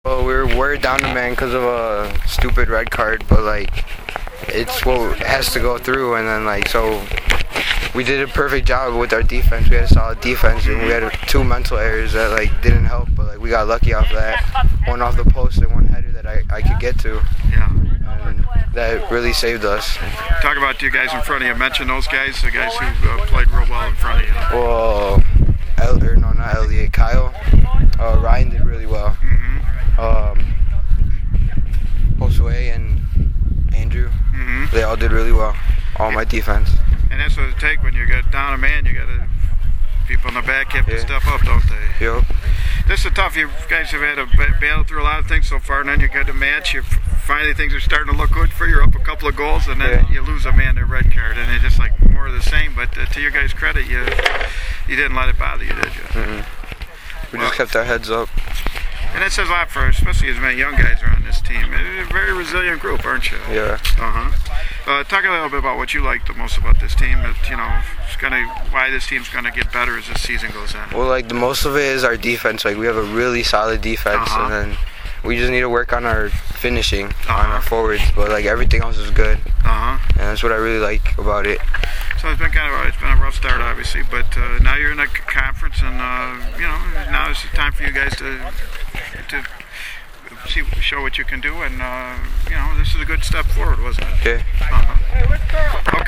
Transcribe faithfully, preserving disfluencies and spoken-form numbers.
Well, we were worried down the man because of a stupid red card, but like it's what has to go through, and then like so we did a perfect job with our defense. We had a solid defense, and we had two mental errors that like didn't help, but like we got lucky off that. One off the post and one header that I, I could get to. Yeah. And that really saved us. Talk about you guys in front of you. Mention those guys, the guys who uh, played real well in front of you. Well, El, or no, not Elliot, Kyle. Uh, Ryan did really well. Mm-hmm. Um, Josue and Andrew, Mm-hmm. they all did really well. All my defense. And that's what it takes when you get down a man. You got to people in the back have to Yeah. step up, don't they? Yep. This is tough. You guys have had to battle through a lot of things so far, and then you get a match. You finally things are starting to look good for you. You're up a couple of goals, and then Yeah. you lose a man to a red card, and it's just like more of the same. But uh, to your guys' credit, you you didn't let it bother you, did you? Mm-mm. We just kept our heads up. And it says a lot for, especially as many young guys are on this team. It's a very resilient group, aren't you? Yeah. Uh-huh. Uh, talk a little bit about what you like the most about this team. That, you know, it's gonna why this team's gonna get better as this season goes on. Well, like the most of it is our defense. Like we have a really solid defense, Uh-huh. and then we just need to work on our finishing, Uh-huh. on our forwards. But like everything else is good, Uh-huh. and that's what I really like about it. So it's been kind of it's been a rough start, obviously, but uh, now you're in a conference, and uh, you know now is the time for you guys to to see show what you can do, and uh, you know this is a good step forward, wasn't it? Okay. Uh-huh. Okay.